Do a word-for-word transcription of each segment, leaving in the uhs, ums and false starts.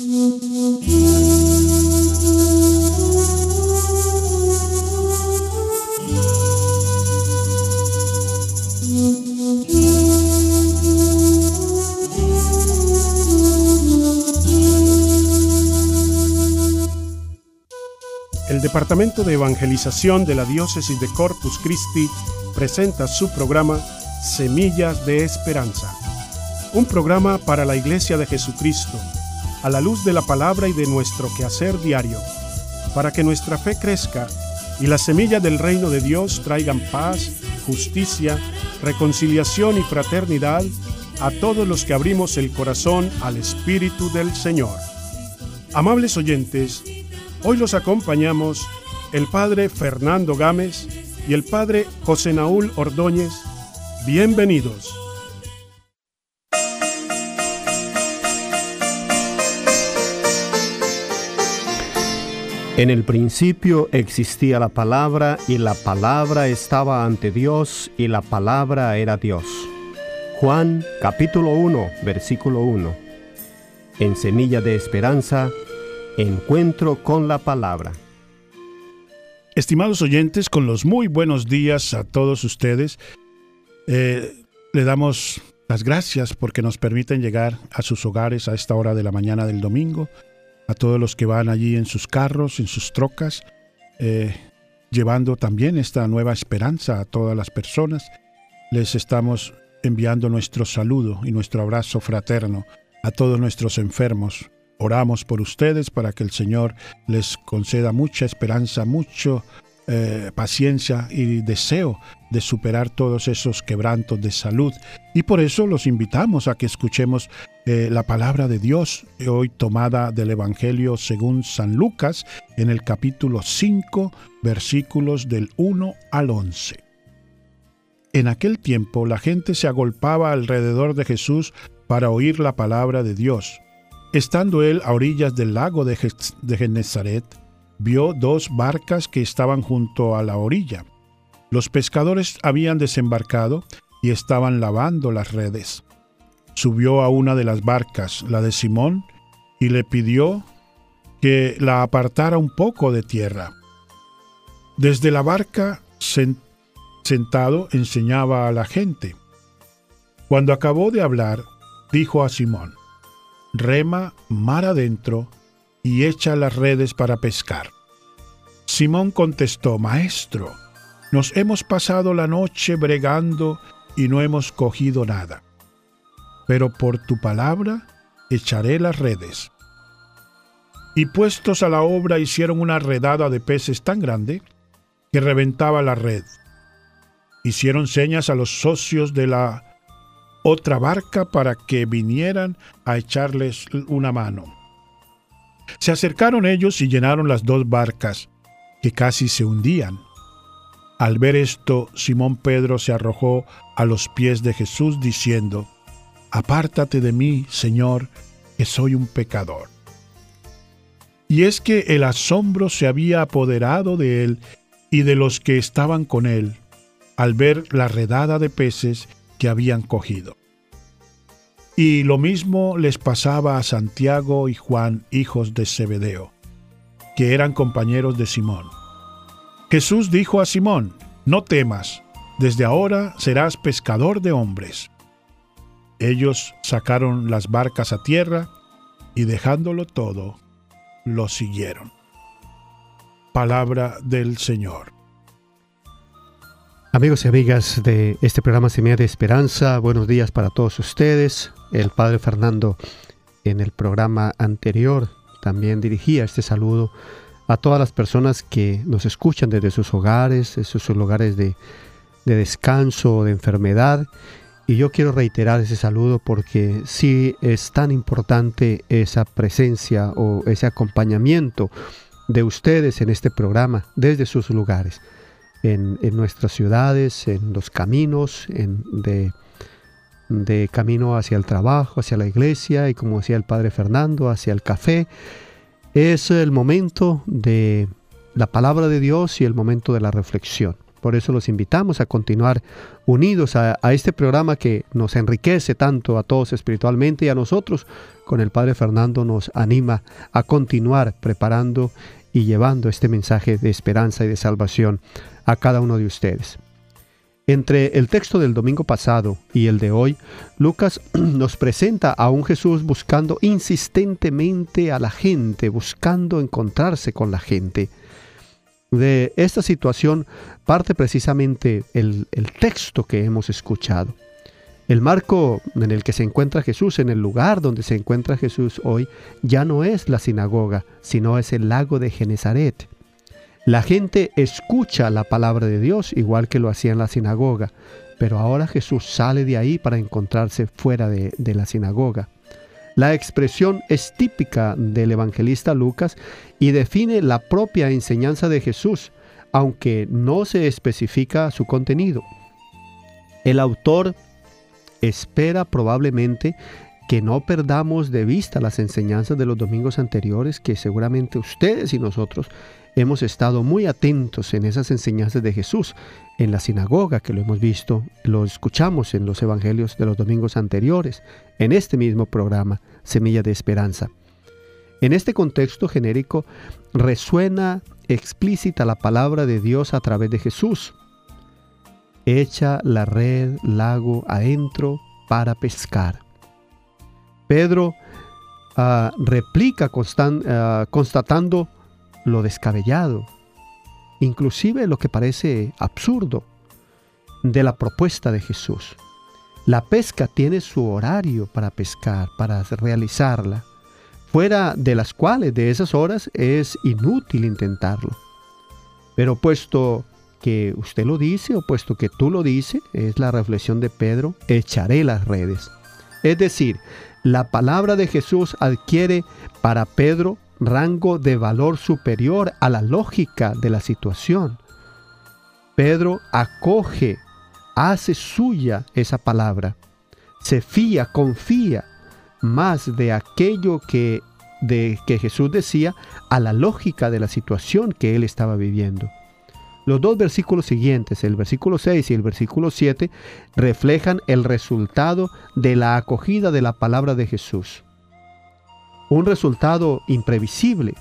El Departamento de Evangelización de la Diócesis de Corpus Christi presenta su programa Semillas de Esperanza, un programa para la Iglesia de Jesucristo, a la luz de la palabra y de nuestro quehacer diario, para que nuestra fe crezca y las semillas del reino de Dios traigan paz, justicia, reconciliación y fraternidad a todos los que abrimos el corazón al Espíritu del Señor. Amables oyentes, hoy los acompañamos el Padre Fernando Gámez y el Padre José Naúl Ordóñez. Bienvenidos. En el principio existía la palabra, y la palabra estaba ante Dios, y la palabra era Dios. Juan capítulo uno, versículo uno. En Semilla de Esperanza, encuentro con la palabra. Estimados oyentes, con los muy buenos días a todos ustedes. Eh, le damos las gracias porque nos permiten llegar a sus hogares a esta hora de la mañana del domingo. A todos los que van allí en sus carros, en sus trocas, eh, llevando también esta nueva esperanza a todas las personas. Les estamos enviando nuestro saludo y nuestro abrazo fraterno a todos nuestros enfermos. Oramos por ustedes para que el Señor les conceda mucha esperanza, mucha eh, paciencia y deseo de superar todos esos quebrantos de salud. Y por eso los invitamos a que escuchemos eh, la palabra de Dios, hoy tomada del Evangelio según San Lucas, en el capítulo cinco, versículos del uno al once. En aquel tiempo la gente se agolpaba alrededor de Jesús para oír la palabra de Dios. Estando él a orillas del lago de Genezaret, vio dos barcas que estaban junto a la orilla. Los pescadores habían desembarcado y estaban lavando las redes. Subió a una de las barcas, la de Simón, y le pidió que la apartara un poco de tierra. Desde la barca, sentado, enseñaba a la gente. Cuando acabó de hablar, dijo a Simón: «Rema mar adentro y echa las redes para pescar». Simón contestó: «Maestro, nos hemos pasado la noche bregando y no hemos cogido nada. Pero por tu palabra echaré las redes». Y puestos a la obra hicieron una redada de peces tan grande que reventaba la red. Hicieron señas a los socios de la otra barca para que vinieran a echarles una mano. Se acercaron ellos y llenaron las dos barcas, que casi se hundían. Al ver esto, Simón Pedro se arrojó a los pies de Jesús diciendo: «Apártate de mí, Señor, que soy un pecador». Y es que el asombro se había apoderado de él y de los que estaban con él, al ver la redada de peces que habían cogido. Y lo mismo les pasaba a Santiago y Juan, hijos de Zebedeo, que eran compañeros de Simón. Jesús dijo a Simón: «No temas, desde ahora serás pescador de hombres». Ellos sacaron las barcas a tierra y, dejándolo todo, lo siguieron. Palabra del Señor. Amigos y amigas de este programa Semilla de Esperanza, buenos días para todos ustedes. El Padre Fernando, en el programa anterior, también dirigía este saludo a todas las personas que nos escuchan desde sus hogares, desde sus lugares de, de descanso o de enfermedad. Y yo quiero reiterar ese saludo porque sí es tan importante esa presencia o ese acompañamiento de ustedes en este programa desde sus lugares. En, en nuestras ciudades, en los caminos, en, de, de camino hacia el trabajo, hacia la iglesia y, como decía el Padre Fernando, hacia el café. Es el momento de la palabra de Dios y el momento de la reflexión. Por eso los invitamos a continuar unidos a, a este programa que nos enriquece tanto a todos espiritualmente, y a nosotros con el Padre Fernando nos anima a continuar preparando y llevando este mensaje de esperanza y de salvación a cada uno de ustedes. Entre el texto del domingo pasado y el de hoy, Lucas nos presenta a un Jesús buscando insistentemente a la gente, buscando encontrarse con la gente. De esta situación parte precisamente el, el texto que hemos escuchado. El marco en el que se encuentra Jesús, en el lugar donde se encuentra Jesús hoy, ya no es la sinagoga, sino es el lago de Genezaret. La gente escucha la palabra de Dios igual que lo hacía en la sinagoga, pero ahora Jesús sale de ahí para encontrarse fuera de, de la sinagoga. La expresión es típica del evangelista Lucas y define la propia enseñanza de Jesús, aunque no se especifica su contenido. El autor espera probablemente que no perdamos de vista las enseñanzas de los domingos anteriores, que seguramente ustedes y nosotros hemos estado muy atentos en esas enseñanzas de Jesús en la sinagoga, que lo hemos visto, lo escuchamos en los evangelios de los domingos anteriores, en este mismo programa, Semilla de Esperanza. En este contexto genérico resuena explícita la palabra de Dios a través de Jesús. Echa la red lago adentro para pescar. Pedro uh, replica constan, uh, constatando lo descabellado, inclusive lo que parece absurdo, de la propuesta de Jesús. La pesca tiene su horario para pescar, para realizarla, fuera de las cuales de esas horas es inútil intentarlo. Pero puesto que usted lo dice, o puesto que tú lo dices, es la reflexión de Pedro, echaré las redes. Es decir, la palabra de Jesús adquiere para Pedro rango de valor superior a la lógica de la situación. Pedro acoge, hace suya esa palabra, se fía, confía más de aquello que, de, que Jesús decía a la lógica de la situación que él estaba viviendo. Los dos versículos siguientes, el versículo seis y el versículo siete, reflejan el resultado de la acogida de la palabra de Jesús. Un resultado imprevisible,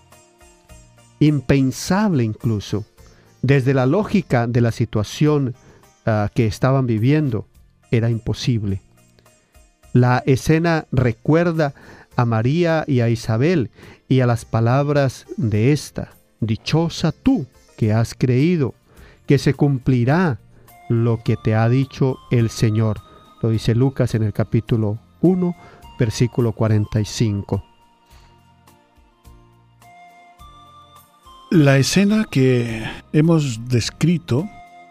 impensable incluso, desde la lógica de la situación uh, que estaban viviendo, era imposible. La escena recuerda a María y a Isabel y a las palabras de esta: dichosa tú que has creído, que se cumplirá lo que te ha dicho el Señor. Lo dice Lucas en el capítulo uno, versículo cuarenta y cinco. La escena que hemos descrito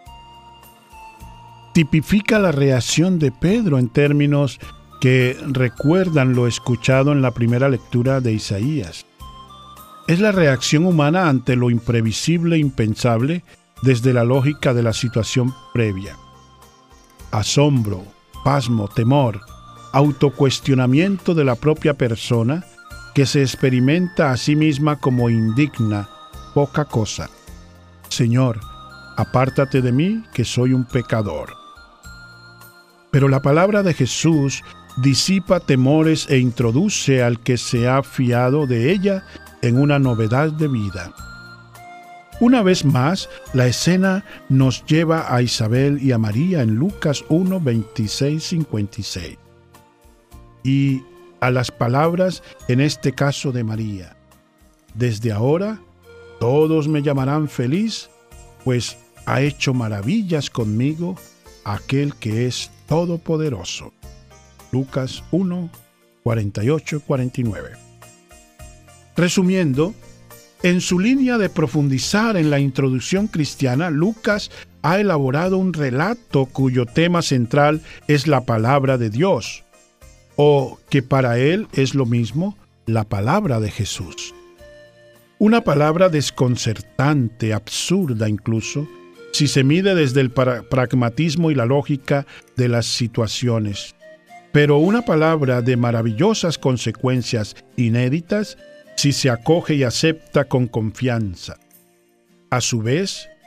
tipifica la reacción de Pedro en términos que recuerdan lo escuchado en la primera lectura de Isaías. Es la reacción humana ante lo imprevisible e impensable desde la lógica de la situación previa. Asombro, pasmo, temor, autocuestionamiento de la propia persona que se experimenta a sí misma como indigna, poca cosa. Señor, apártate de mí, que soy un pecador. Pero la palabra de Jesús disipa temores e introduce al que se ha fiado de ella en una novedad de vida. Una vez más, la escena nos lleva a Isabel y a María en Lucas uno, veintiséis, cincuenta y seis. Y a las palabras, en este caso de María: desde ahora todos me llamarán feliz, pues ha hecho maravillas conmigo aquel que es todopoderoso. Lucas uno, cuarenta y ocho, cuarenta y nueve. Resumiendo, en su línea de profundizar en la introducción cristiana, Lucas ha elaborado un relato cuyo tema central es la palabra de Dios, o que para él es lo mismo, la palabra de Jesús. Una palabra desconcertante, absurda incluso, si se mide desde el pra- pragmatismo y la lógica de las situaciones, pero una palabra de maravillosas consecuencias inéditas si se acoge y acepta con confianza. A su vez,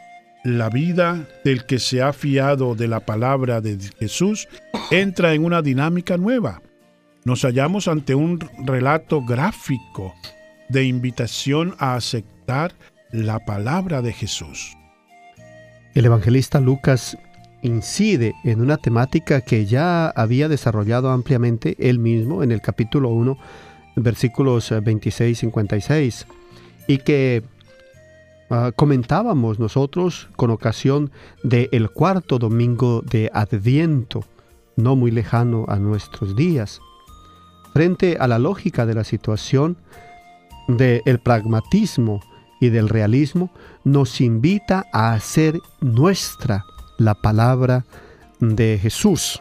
La vida del que se ha fiado de la palabra de Jesús entra en una dinámica nueva. Nos hallamos ante un relato gráfico de invitación a aceptar la palabra de Jesús. El evangelista Lucas incide en una temática que ya había desarrollado ampliamente él mismo en el capítulo uno, versículos veintiséis y cincuenta y seis, y que uh, comentábamos nosotros con ocasión del cuarto domingo de Adviento, no muy lejano a nuestros días. Frente a la lógica de la situación, del pragmatismo y del realismo, nos invita a hacer nuestra la palabra de Jesús.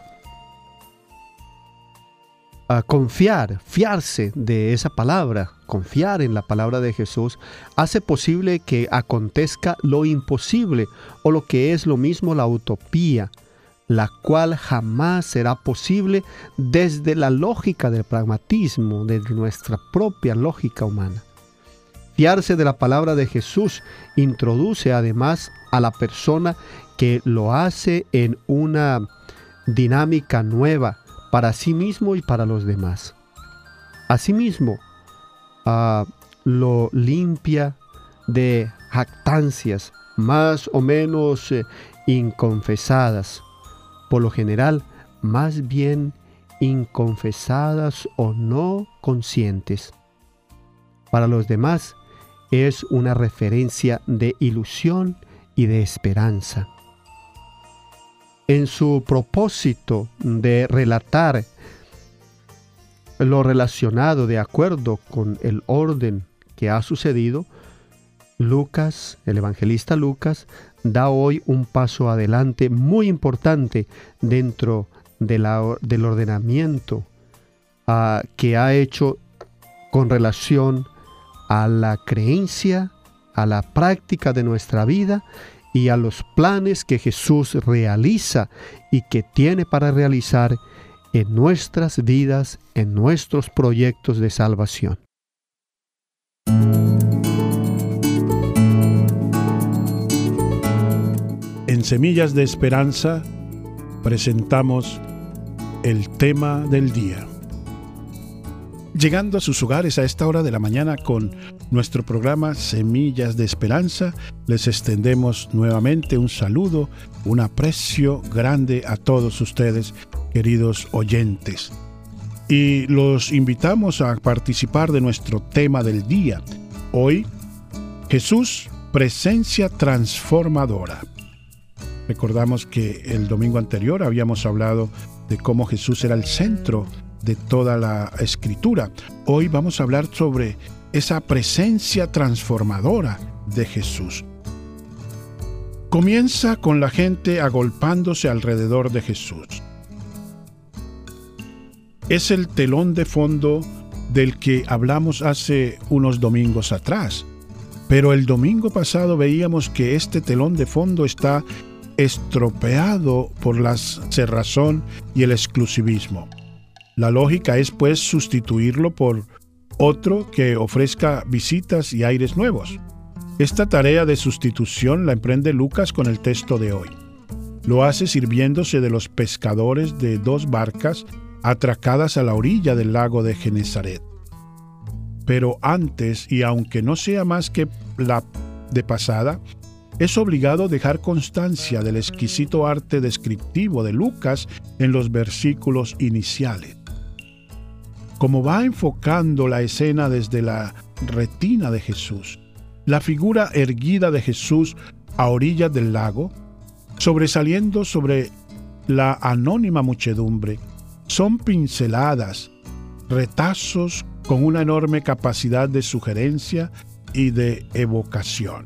A confiar, fiarse de esa palabra, confiar en la palabra de Jesús, hace posible que acontezca lo imposible, o lo que es lo mismo la utopía, la cual jamás será posible desde la lógica del pragmatismo, desde nuestra propia lógica humana. Fiarse de la palabra de Jesús introduce además a la persona que lo hace en una dinámica nueva para sí mismo y para los demás. Asimismo, uh, lo limpia de jactancias más o menos eh, inconfesadas, por lo general más bien inconfesadas o no conscientes. Para los demás es una referencia de ilusión y de esperanza. En su propósito de relatar lo relacionado de acuerdo con el orden que ha sucedido, Lucas, el evangelista Lucas, da hoy un paso adelante muy importante dentro de la, del ordenamiento uh, que ha hecho con relación a la creencia, a la práctica de nuestra vida y a los planes que Jesús realiza y que tiene para realizar en nuestras vidas, en nuestros proyectos de salvación. En Semillas de Esperanza presentamos el tema del día. Llegando a sus hogares a esta hora de la mañana con nuestro programa Semillas de Esperanza, les extendemos nuevamente un saludo, un aprecio grande a todos ustedes, queridos oyentes. Y los invitamos a participar de nuestro tema del día. Hoy, Jesús, presencia transformadora. Recordamos que el domingo anterior habíamos hablado de cómo Jesús era el centro de toda la Escritura. Hoy vamos a hablar sobre esa presencia transformadora de Jesús. Comienza con la gente agolpándose alrededor de Jesús. Es el telón de fondo del que hablamos hace unos domingos atrás, pero el domingo pasado veíamos que este telón de fondo está estropeado por la cerrazón y el exclusivismo. La lógica es, pues, sustituirlo por otro que ofrezca visitas y aires nuevos. Esta tarea de sustitución la emprende Lucas con el texto de hoy. Lo hace sirviéndose de los pescadores de dos barcas atracadas a la orilla del lago de Genesaret. Pero antes, y aunque no sea más que la de pasada, es obligado dejar constancia del exquisito arte descriptivo de Lucas en los versículos iniciales. Como va enfocando la escena desde la retina de Jesús, la figura erguida de Jesús a orillas del lago, sobresaliendo sobre la anónima muchedumbre, son pinceladas, retazos con una enorme capacidad de sugerencia y de evocación.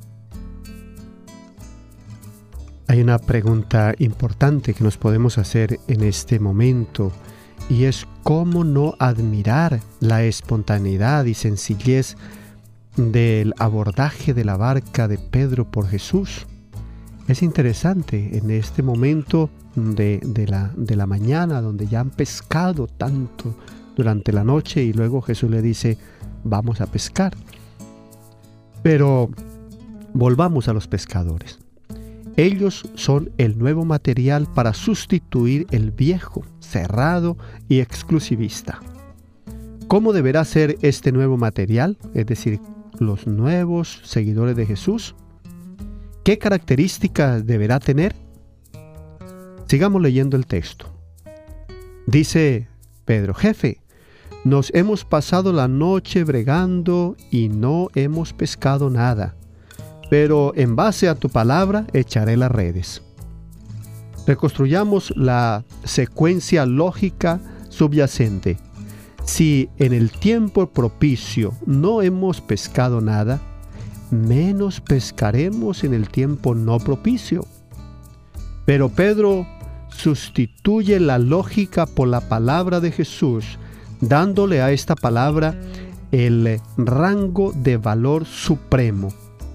Hay una pregunta importante que nos podemos hacer en este momento, y es cómo no admirar la espontaneidad y sencillez del abordaje de la barca de Pedro por Jesús. Es interesante en este momento de, de, la, de la mañana, donde ya han pescado tanto durante la noche y luego Jesús le dice, vamos a pescar. Pero volvamos a los pescadores. Ellos son el nuevo material para sustituir el viejo, cerrado y exclusivista. ¿Cómo deberá ser este nuevo material? Es decir, los nuevos seguidores de Jesús. ¿Qué características deberá tener? Sigamos leyendo el texto. Dice Pedro: jefe, nos hemos pasado la noche bregando y no hemos pescado nada, pero en base a tu palabra echaré las redes. Reconstruyamos la secuencia lógica subyacente. Si en el tiempo propicio no hemos pescado nada, menos pescaremos en el tiempo no propicio. Pero Pedro sustituye la lógica por la palabra de Jesús, dándole a esta palabra el rango de valor supremo.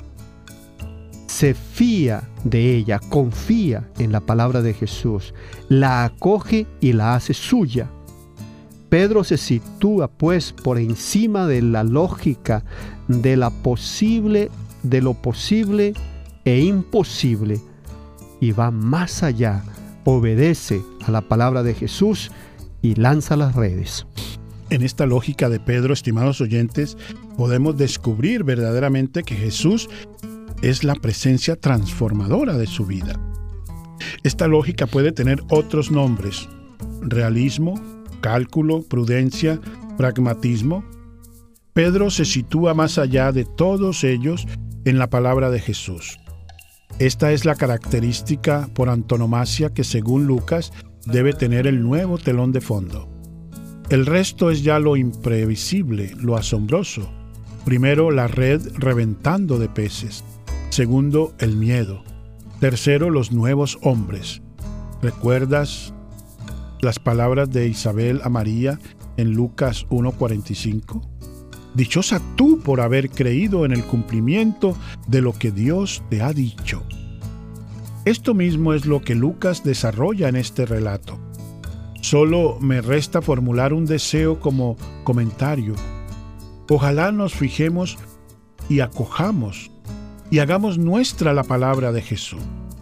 Se fía de ella, confía en la palabra de Jesús, la acoge y la hace suya. Pedro se sitúa pues por encima de la lógica de la posible, de lo posible e imposible, y va más allá, obedece a la palabra de Jesús y lanza las redes. En esta lógica de Pedro, estimados oyentes, podemos descubrir verdaderamente que Jesús es la presencia transformadora de su vida. Esta lógica puede tener otros nombres: realismo, cálculo, prudencia, pragmatismo. Pedro se sitúa más allá de todos ellos en la palabra de Jesús. Esta es la característica por antonomasia que, según Lucas, debe tener el nuevo telón de fondo. El resto es ya lo imprevisible, lo asombroso. Primero, la red reventando de peces. Segundo, el miedo. Tercero, los nuevos hombres. ¿Recuerdas las palabras de Isabel a María en Lucas uno cuarenta y cinco? Dichosa tú por haber creído en el cumplimiento de lo que Dios te ha dicho. Esto mismo es lo que Lucas desarrolla en este relato. Solo me resta formular un deseo como comentario. Ojalá nos fijemos y acojamos y hagamos nuestra la palabra de Jesús.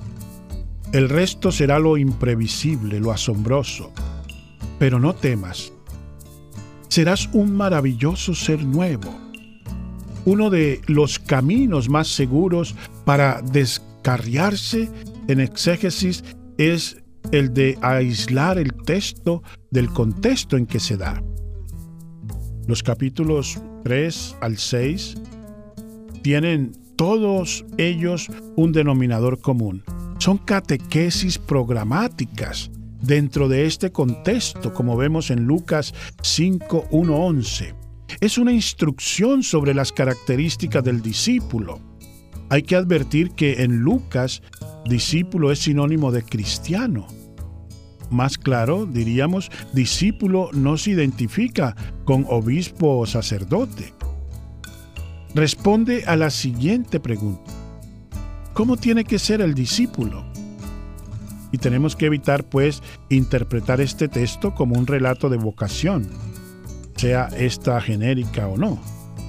El resto será lo imprevisible, lo asombroso. Pero no temas. Serás un maravilloso ser nuevo. Uno de los caminos más seguros para descarriarse en exégesis es el de aislar el texto del contexto en que se da. Los capítulos tres al seis tienen todos ellos un denominador común. Son catequesis programáticas dentro de este contexto, como vemos en Lucas cinco, uno, once. Es una instrucción sobre las características del discípulo. Hay que advertir que en Lucas, discípulo es sinónimo de cristiano. Más claro, diríamos, discípulo no se identifica con obispo o sacerdote. Responde a la siguiente pregunta: ¿cómo tiene que ser el discípulo? Y tenemos que evitar, pues, interpretar este texto como un relato de vocación, sea esta genérica o no.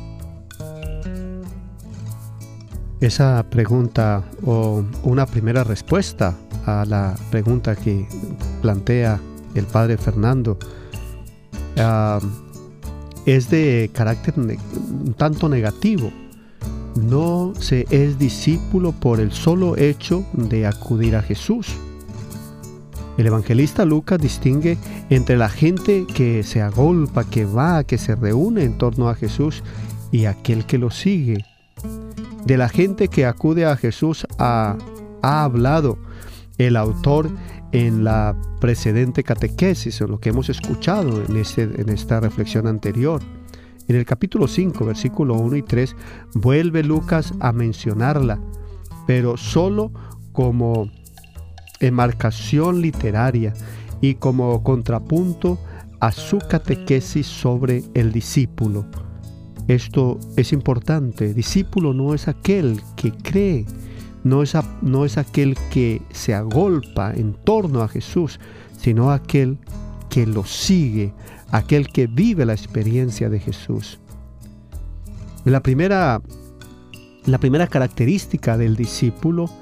Esa pregunta, o una primera respuesta a la pregunta que plantea el padre Fernando, uh, es de carácter ne- un tanto negativo. No se es discípulo por el solo hecho de acudir a Jesús. El evangelista Lucas distingue entre la gente que se agolpa, que va, que se reúne en torno a Jesús, y aquel que lo sigue. De la gente que acude a Jesús ha, ha hablado el autor en la precedente catequesis, en lo que hemos escuchado en, este, en esta reflexión anterior. En el capítulo cinco, versículo uno y tres, vuelve Lucas a mencionarla, pero solo como enmarcación literaria y como contrapunto a su catequesis sobre el discípulo. Esto es importante. Discípulo no es aquel que cree, no es, a, no es aquel que se agolpa en torno a Jesús, sino aquel que lo sigue, aquel que vive la experiencia de Jesús. La primera, la primera característica del discípulo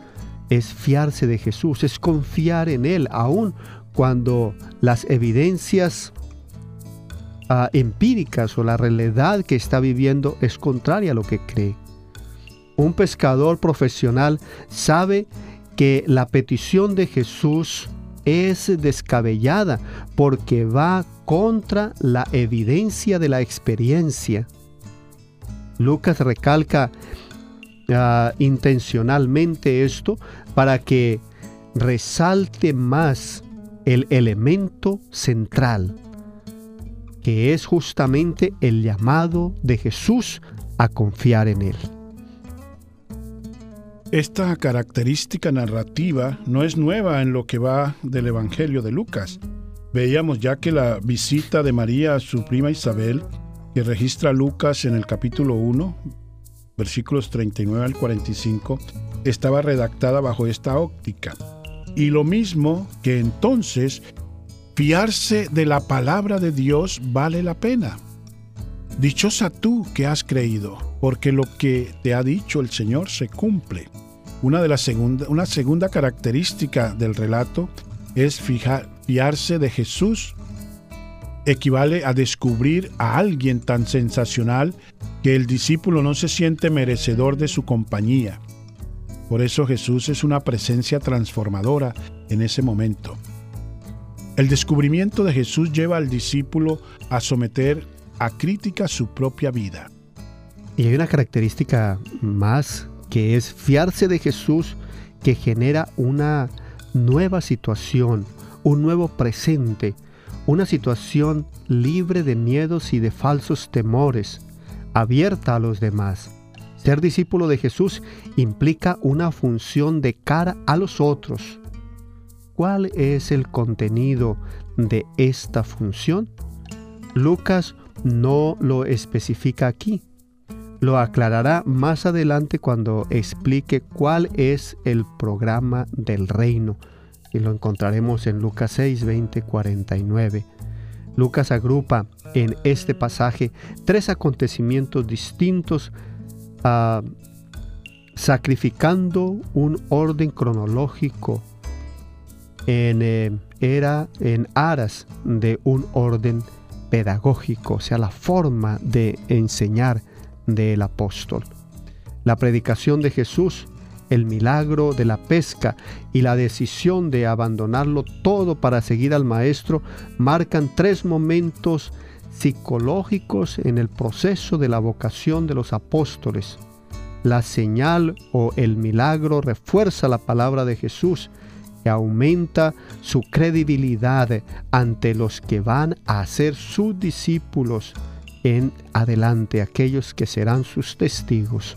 es fiarse de Jesús, es confiar en Él, aun cuando las evidencias uh, empíricas o la realidad que está viviendo es contraria a lo que cree. Un pescador profesional sabe que la petición de Jesús es descabellada porque va contra la evidencia de la experiencia. Lucas recalca uh, intencionalmente esto para que resalte más el elemento central, que es justamente el llamado de Jesús a confiar en Él. Esta característica narrativa no es nueva en lo que va del Evangelio de Lucas. Veíamos ya que la visita de María a su prima Isabel, que registra Lucas en el capítulo uno, versículos treinta y nueve al cuarenta y cinco, estaba redactada bajo esta óptica. Y lo mismo que entonces, fiarse de la palabra de Dios vale la pena. Dichosa tú que has creído, porque lo que te ha dicho el Señor se cumple. Una, de la segunda, una segunda característica del relato es fijar, fiarse de Jesús. Equivale a descubrir a alguien tan sensacional que el discípulo no se siente merecedor de su compañía. Por eso Jesús es una presencia transformadora en ese momento. El descubrimiento de Jesús lleva al discípulo a someter a crítica su propia vida. Y hay una característica más, que es fiarse de Jesús, que genera una nueva situación, un nuevo presente, una situación libre de miedos y de falsos temores, abierta a los demás. Ser discípulo de Jesús implica una función de cara a los otros. ¿Cuál es el contenido de esta función? Lucas no lo especifica aquí. Lo aclarará más adelante cuando explique cuál es el programa del reino. Y lo encontraremos en Lucas seis, veinte, cuarenta y nueve. Lucas agrupa en este pasaje tres acontecimientos distintos, uh, sacrificando un orden cronológico en, eh, era en aras de un orden pedagógico, o sea, la forma de enseñar del apóstol. La predicación de Jesús, el milagro de la pesca y la decisión de abandonarlo todo para seguir al Maestro marcan tres momentos psicológicos en el proceso de la vocación de los apóstoles. La señal o el milagro refuerza la palabra de Jesús y aumenta su credibilidad ante los que van a ser sus discípulos en adelante, aquellos que serán sus testigos.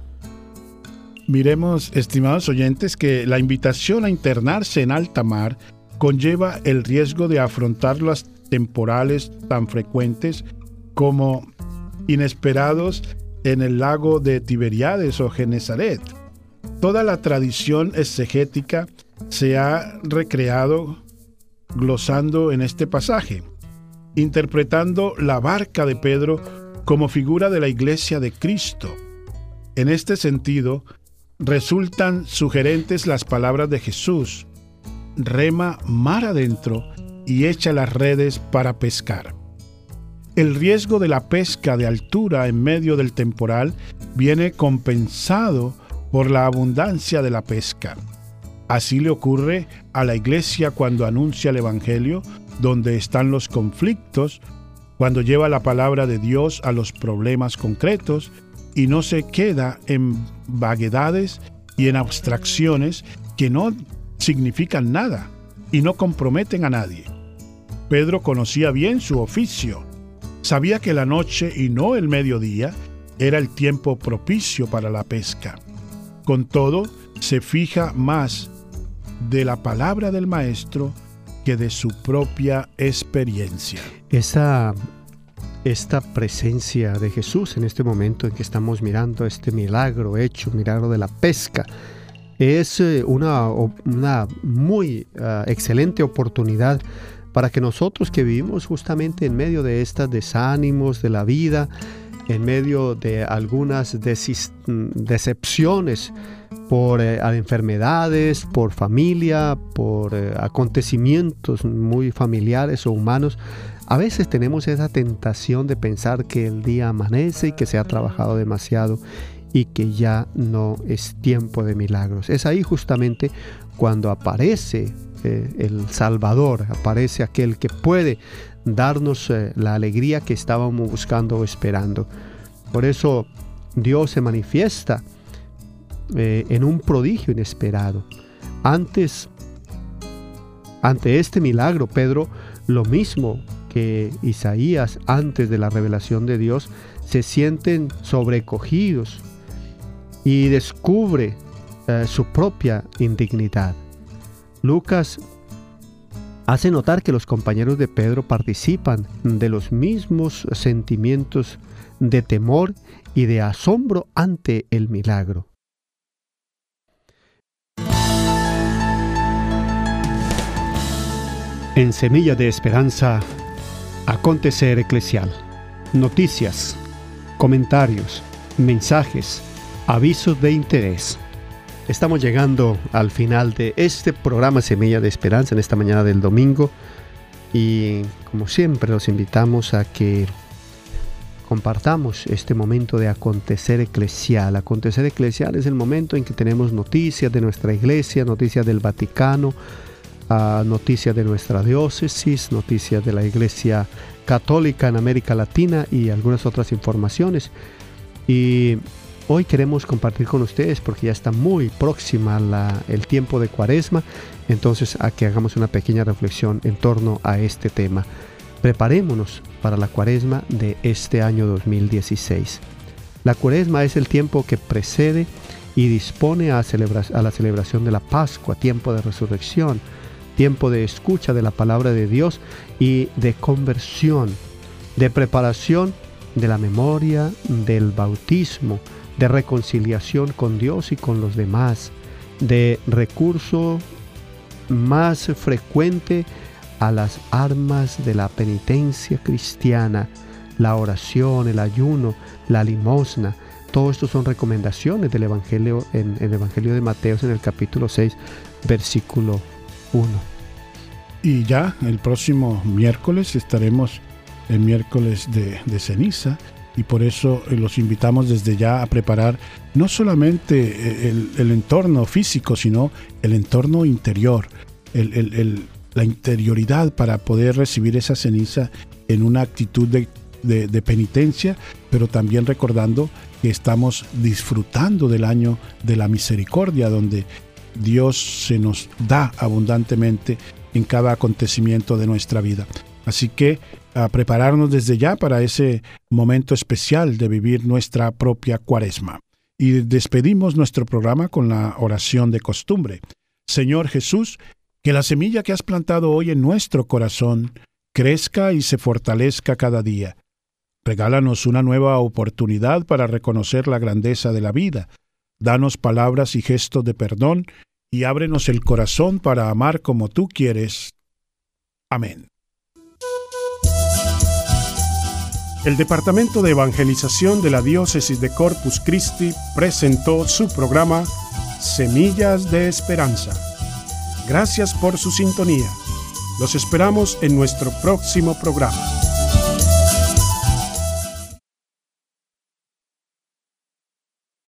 Miremos, estimados oyentes, que la invitación a internarse en alta mar conlleva el riesgo de afrontar las temporales tan frecuentes como inesperados en el lago de Tiberíades o Genesaret. Toda la tradición exegética se ha recreado glosando en este pasaje, interpretando la barca de Pedro como figura de la iglesia de Cristo. En este sentido, resultan sugerentes las palabras de Jesús: rema mar adentro y echa las redes para pescar. El riesgo de la pesca de altura en medio del temporal viene compensado por la abundancia de la pesca. Así le ocurre a la iglesia cuando anuncia el Evangelio, donde están los conflictos, cuando lleva la palabra de Dios a los problemas concretos y no se queda en vaguedades y en abstracciones que no significan nada y no comprometen a nadie. Pedro conocía bien su oficio. Sabía que la noche y no el mediodía era el tiempo propicio para la pesca. Con todo, se fija más de la palabra del Maestro que de su propia experiencia. Esa, esta presencia de Jesús en este momento en que estamos mirando este milagro hecho, milagro de la pesca, es una, una muy uh, excelente oportunidad para que nosotros que vivimos justamente en medio de estos desánimos de la vida, en medio de algunas desis- decepciones por eh, enfermedades, por familia, por eh, acontecimientos muy familiares o humanos, a veces tenemos esa tentación de pensar que el día amanece y que se ha trabajado demasiado y que ya no es tiempo de milagros. Es ahí justamente cuando aparece eh, el Salvador, aparece aquel que puede darnos eh, la alegría que estábamos buscando o esperando. Por eso Dios se manifiesta eh, en un prodigio inesperado. Antes, ante este milagro, Pedro, lo mismo que Isaías antes de la revelación de Dios, se sienten sobrecogidos y descubre eh, su propia indignidad. Lucas hace notar que los compañeros de Pedro participan de los mismos sentimientos de temor y de asombro ante el milagro. En Semilla de Esperanza, acontecer eclesial. Noticias, comentarios, mensajes, avisos de interés. Estamos llegando al final de este programa Semilla de Esperanza en esta mañana del domingo y como siempre los invitamos a que compartamos este momento de acontecer eclesial. Acontecer eclesial es el momento en que tenemos noticias de nuestra iglesia, noticias del Vaticano, uh, noticias de nuestra diócesis, noticias de la Iglesia Católica en América Latina y algunas otras informaciones. Y hoy queremos compartir con ustedes, porque ya está muy próxima la, el tiempo de Cuaresma, entonces a que hagamos una pequeña reflexión en torno a este tema. Preparémonos para la Cuaresma de este año dos mil dieciséis. La Cuaresma es el tiempo que precede y dispone a, celebra- a la celebración de la Pascua, tiempo de resurrección, tiempo de escucha de la palabra de Dios y de conversión, de preparación de la memoria del bautismo, de reconciliación con Dios y con los demás, de recurso más frecuente a las armas de la penitencia cristiana, la oración, el ayuno, la limosna. Todo esto son recomendaciones del Evangelio en, en el Evangelio de Mateo en el capítulo seis, versículo uno. Y ya el próximo miércoles estaremos el miércoles de, de ceniza, y por eso los invitamos desde ya a preparar no solamente el, el entorno físico, sino el entorno interior, el, el, el, la interioridad para poder recibir esa ceniza en una actitud de, de, de penitencia, pero también recordando que estamos disfrutando del año de la misericordia, donde Dios se nos da abundantemente en cada acontecimiento de nuestra vida. Así que a prepararnos desde ya para ese momento especial de vivir nuestra propia Cuaresma. Y despedimos nuestro programa con la oración de costumbre. Señor Jesús, que la semilla que has plantado hoy en nuestro corazón crezca y se fortalezca cada día. Regálanos una nueva oportunidad para reconocer la grandeza de la vida. Danos palabras y gestos de perdón y ábrenos el corazón para amar como tú quieres. Amén. El Departamento de Evangelización de la Diócesis de Corpus Christi presentó su programa Semillas de Esperanza. Gracias por su sintonía. Los esperamos en nuestro próximo programa.